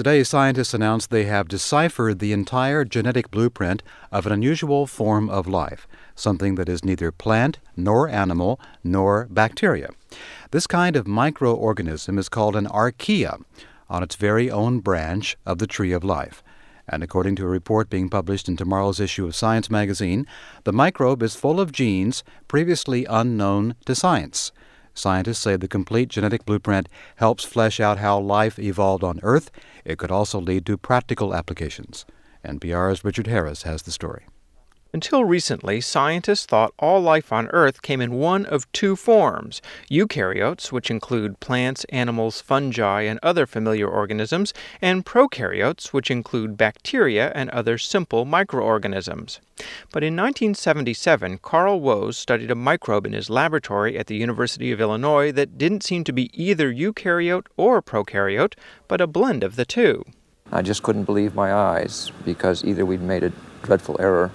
Today, scientists announced they have deciphered the entire genetic blueprint of an unusual form of life, something that is neither plant, nor animal, nor bacteria. This kind of microorganism is called an archaea, on its very own branch of the tree of life. And according to a report being published in tomorrow's issue of Science magazine, the microbe is full of genes previously unknown to science. Scientists say the complete genetic blueprint helps flesh out how life evolved on Earth. It could also lead to practical applications. NPR's Richard Harris has the story. Until recently, scientists thought all life on Earth came in one of two forms: eukaryotes, which include plants, animals, fungi, and other familiar organisms, and prokaryotes, which include bacteria and other simple microorganisms. But in 1977, Carl Woese studied a microbe in his laboratory at the University of Illinois that didn't seem to be either eukaryote or prokaryote, but a blend of the two. I just couldn't believe my eyes, because either we'd made a dreadful error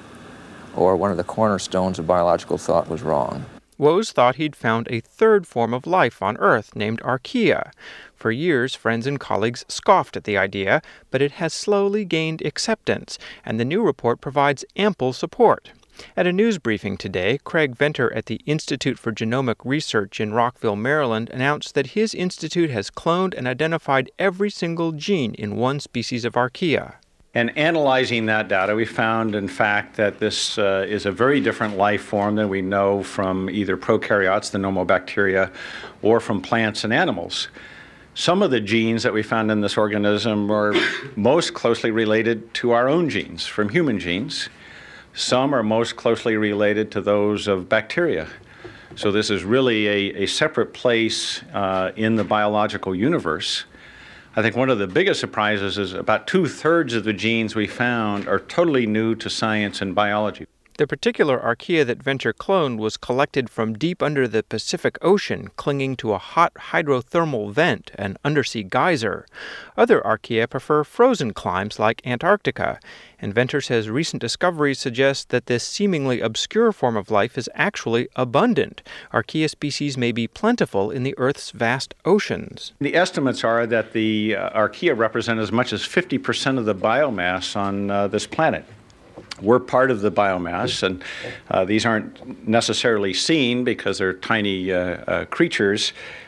or one of the cornerstones of biological thought was wrong. Woese thought he'd found a third form of life on Earth named archaea. For years, friends and colleagues scoffed at the idea, but it has slowly gained acceptance, and the new report provides ample support. At a news briefing today, Craig Venter at the Institute for Genomic Research in Rockville, Maryland, announced that his institute has cloned and identified every single gene in one species of archaea. And analyzing that data, we found, in fact, that this is a very different life form than we know from either prokaryotes, the normal bacteria, or from plants and animals. Some of the genes that we found in this organism are most closely related to our own genes, from human genes. Some are most closely related to those of bacteria. So this is really a separate place in the biological universe. I think one of the biggest surprises is about 2/3 of the genes we found are totally new to science and biology. The particular archaea that Venter cloned was collected from deep under the Pacific Ocean, clinging to a hot hydrothermal vent, an undersea geyser. Other archaea prefer frozen climes like Antarctica, and Venter says recent discoveries suggest that this seemingly obscure form of life is actually abundant. Archaea species may be plentiful in the Earth's vast oceans. The estimates are that the archaea represent as much as 50% of the biomass on this planet. We're part of the biomass, and these aren't necessarily seen because they're tiny creatures,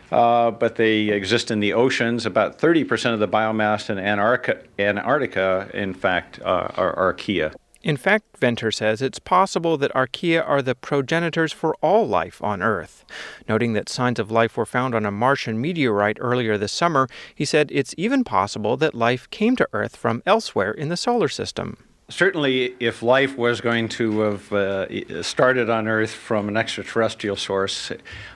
but they exist in the oceans. About 30% of the biomass in Antarctica, in fact, are archaea. In fact, Venter says it's possible that archaea are the progenitors for all life on Earth. Noting that signs of life were found on a Martian meteorite earlier this summer, he said it's even possible that life came to Earth from elsewhere in the solar system. Certainly, if life was going to have started on Earth from an extraterrestrial source,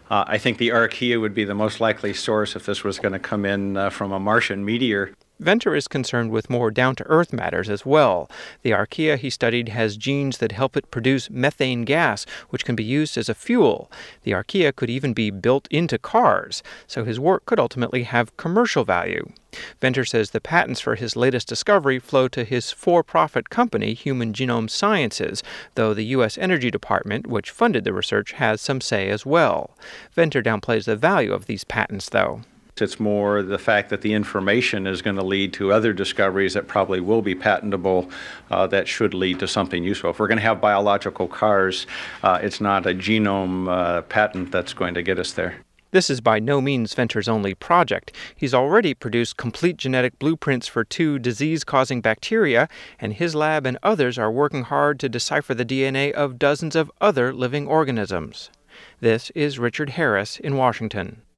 I think the archaea would be the most likely source if this was going to come in from a Martian meteor. Venter is concerned with more down-to-earth matters as well. The archaea he studied has genes that help it produce methane gas, which can be used as a fuel. The archaea could even be built into cars, so his work could ultimately have commercial value. Venter says the patents for his latest discovery flow to his for-profit company, Human Genome Sciences, though the U.S. Energy Department, which funded the research, has some say as well. Venter downplays the value of these patents, though. It's more the fact that the information is going to lead to other discoveries that probably will be patentable that should lead to something useful. If we're going to have biological cars, it's not a genome patent that's going to get us there. This is by no means Venter's only project. He's already produced complete genetic blueprints for 2 disease-causing bacteria, and his lab and others are working hard to decipher the DNA of dozens of other living organisms. This is Richard Harris in Washington.